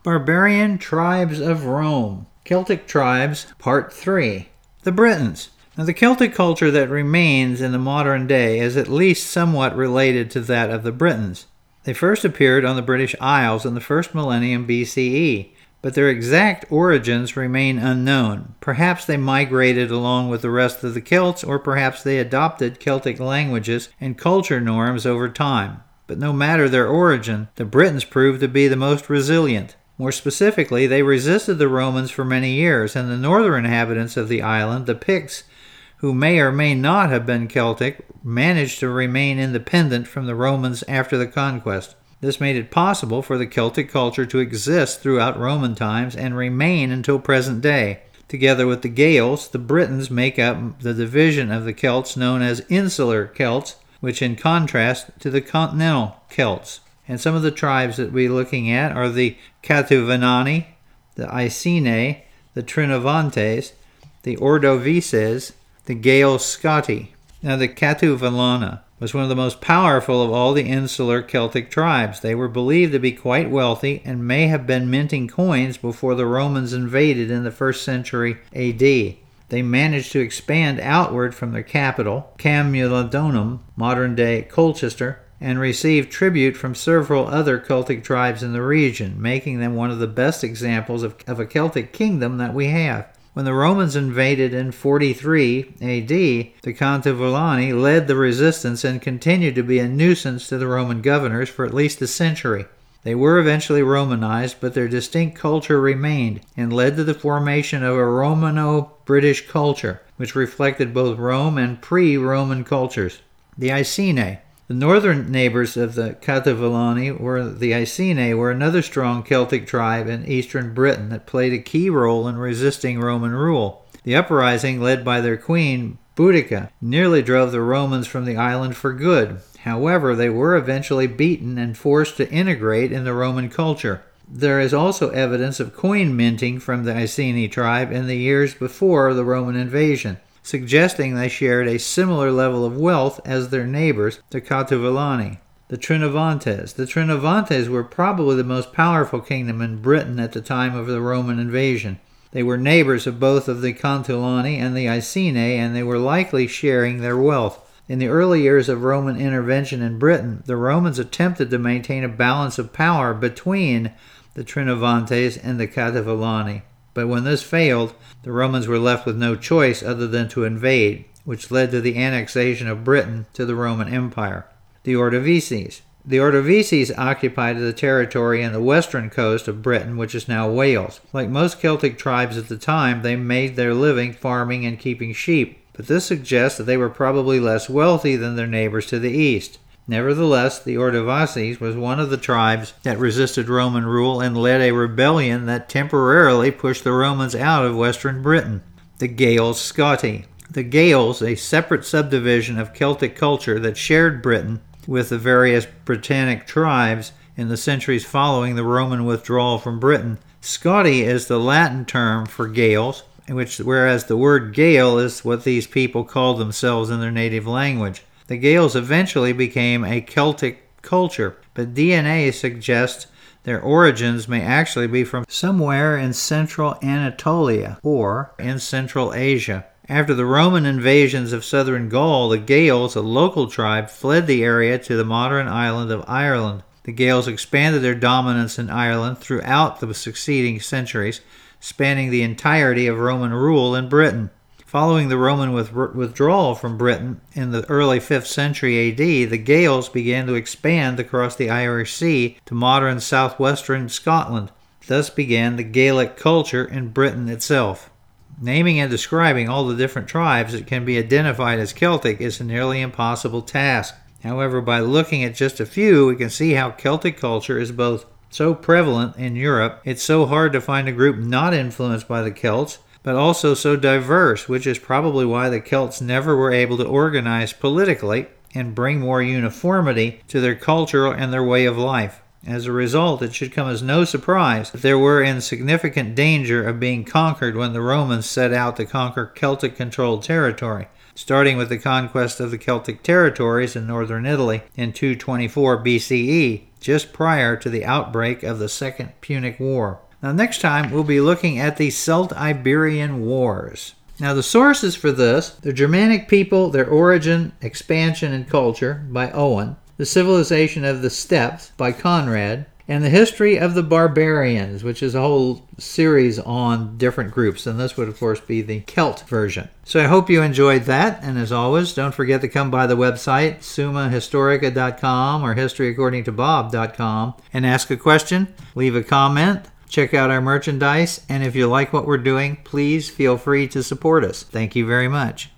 Barbarian Tribes of Rome. Celtic Tribes, Part 3. The Britons. Now, the Celtic culture that remains in the modern day is at least somewhat related to that of the Britons. They first appeared on the British Isles in the first millennium BCE, but their exact origins remain unknown. Perhaps they migrated along with the rest of the Celts, or perhaps they adopted Celtic languages and culture norms over time. But no matter their origin, the Britons proved to be the most resilient. More specifically, they resisted the Romans for many years, and the northern inhabitants of the island, the Picts, who may or may not have been Celtic, managed to remain independent from the Romans after the conquest. This made it possible for the Celtic culture to exist throughout Roman times and remain until present day. Together with the Gaels, the Britons make up the division of the Celts known as Insular Celts, which in contrast to the continental Celts. And some of the tribes that we're looking at are the Catuvanani, the Iceni, the Trinovantes, the Ordovices, the Gael Scotti. Now the Catuvanana was one of the most powerful of all the insular Celtic tribes. They were believed to be quite wealthy and may have been minting coins before the Romans invaded in the 1st century AD. They managed to expand outward from their capital, Camulodunum, modern-day Colchester, and received tribute from several other Celtic tribes in the region, making them one of the best examples of a Celtic kingdom that we have. When the Romans invaded in 43 AD, the Catuvanani led the resistance and continued to be a nuisance to the Roman governors for at least a century. They were eventually Romanized, but their distinct culture remained and led to the formation of a Romano-British culture, which reflected both Rome and pre-Roman cultures. The Iceni. The northern neighbors of the Catuvanani the Iceni were another strong Celtic tribe in eastern Britain that played a key role in resisting Roman rule. The uprising, led by their queen, Boudica, nearly drove the Romans from the island for good. However, they were eventually beaten and forced to integrate in the Roman culture. There is also evidence of coin minting from the Iceni tribe in the years before the Roman invasion, suggesting they shared a similar level of wealth as their neighbors, the Catuvanani. The Trinovantes. The Trinovantes were probably the most powerful kingdom in Britain at the time of the Roman invasion. They were neighbors of both of the Catuvanani and the Iceni, and they were likely sharing their wealth. In the early years of Roman intervention in Britain, the Romans attempted to maintain a balance of power between the Trinovantes and the Catuvanani. But when this failed, the Romans were left with no choice other than to invade, which led to the annexation of Britain to the Roman Empire. The Ordovices. The Ordovices occupied the territory in the western coast of Britain, which is now Wales. Like most Celtic tribes at the time, they made their living farming and keeping sheep, but this suggests that they were probably less wealthy than their neighbors to the east. Nevertheless, the Ordovices was one of the tribes that resisted Roman rule and led a rebellion that temporarily pushed the Romans out of western Britain. The Gaels Scotti. The Gaels, a separate subdivision of Celtic culture that shared Britain with the various Britannic tribes in the centuries following the Roman withdrawal from Britain. Scotti is the Latin term for Gaels, whereas the word Gael is what these people called themselves in their native language. The Gaels eventually became a Celtic culture, but DNA suggests their origins may actually be from somewhere in central Anatolia or in Central Asia. After the Roman invasions of southern Gaul, the Gaels, a local tribe, fled the area to the modern island of Ireland. The Gaels expanded their dominance in Ireland throughout the succeeding centuries, spanning the entirety of Roman rule in Britain. Following the Roman withdrawal from Britain in the early 5th century AD, the Gaels began to expand across the Irish Sea to modern southwestern Scotland. Thus began the Gaelic culture in Britain itself. Naming and describing all the different tribes that can be identified as Celtic is a nearly impossible task. However, by looking at just a few, we can see how Celtic culture is both so prevalent in Europe, it's so hard to find a group not influenced by the Celts, but also so diverse, which is probably why the Celts never were able to organize politically and bring more uniformity to their culture and their way of life. As a result, it should come as no surprise that they were in significant danger of being conquered when the Romans set out to conquer Celtic-controlled territory, starting with the conquest of the Celtic territories in northern Italy in 224 BCE. just prior to the outbreak of the Second Punic War. Now, next time, we'll be looking at the Celt-Iberian Wars. Now, the sources for this, The Germanic People, Their Origin, Expansion, and Culture by Owen, The Civilization of the Steppes by Conrad, and The History of the Barbarians, which is a whole series on different groups, and this would, of course, be the Celt version. So I hope you enjoyed that, and as always, don't forget to come by the website, summahistorica.com or historyaccordingtobob.com, and ask a question, leave a comment, check out our merchandise, and if you like what we're doing, please feel free to support us. Thank you very much.